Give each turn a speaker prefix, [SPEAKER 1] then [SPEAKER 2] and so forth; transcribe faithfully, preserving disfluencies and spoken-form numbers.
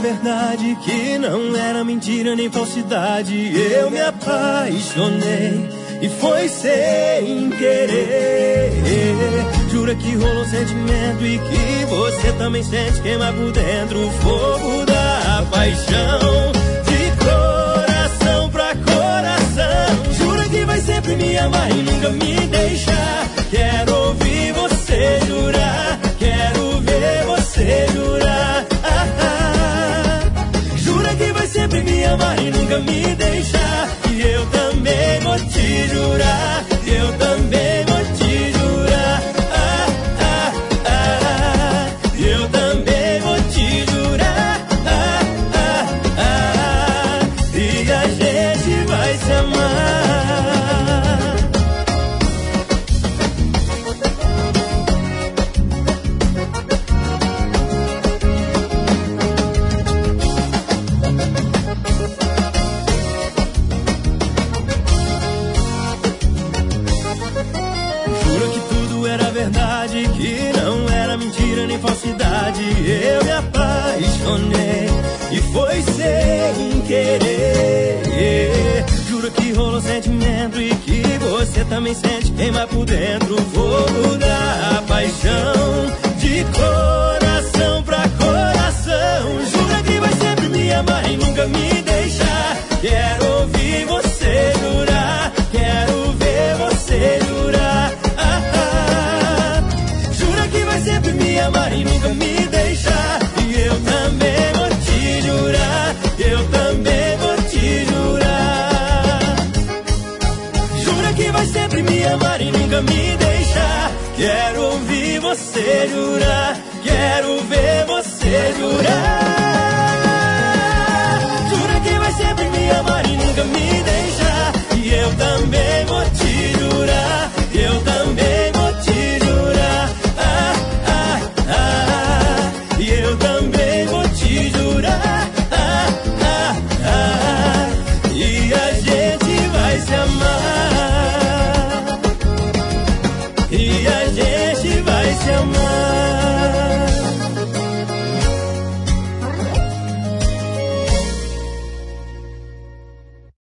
[SPEAKER 1] verdade, que não era mentira nem falsidade. Eu me apaixonei e foi sem querer. Jura que rolou sentimento e que você também sente queimar por dentro o fogo da paixão. De coração pra coração, jura que vai sempre me amar e nunca me deixar. Quero ouvir você jurar, quero ver você jurar. Ah, ah. Jura que vai sempre me amar e nunca me deixar. E eu também vou te jurar, eu também vou te jurar. Ah, ah, ah. Eu também vou te jurar. Ah, ah, ah. E a gente vai se amar. Verdade, que não era mentira nem falsidade. Eu me apaixonei e foi sem querer. Juro que rolou sentimento e que você também sente queimar por dentro o fogo da paixão. De coração pra coração, jura que vai sempre me amar e nunca me deixar. Quero ouvir você jurar, quero ver você jurar. Sempre me amar e nunca me deixar. E eu também vou te jurar, eu também vou te jurar. Jura que vai sempre me amar e nunca me deixar. Quero ouvir você jurar, quero ver você jurar. Jura que vai sempre me amar e nunca me deixar. E eu também vou te jurar, eu também vou te jurar. E eu também vou te jurar. Ah, ah, ah. E a gente vai se amar. E a gente vai se amar.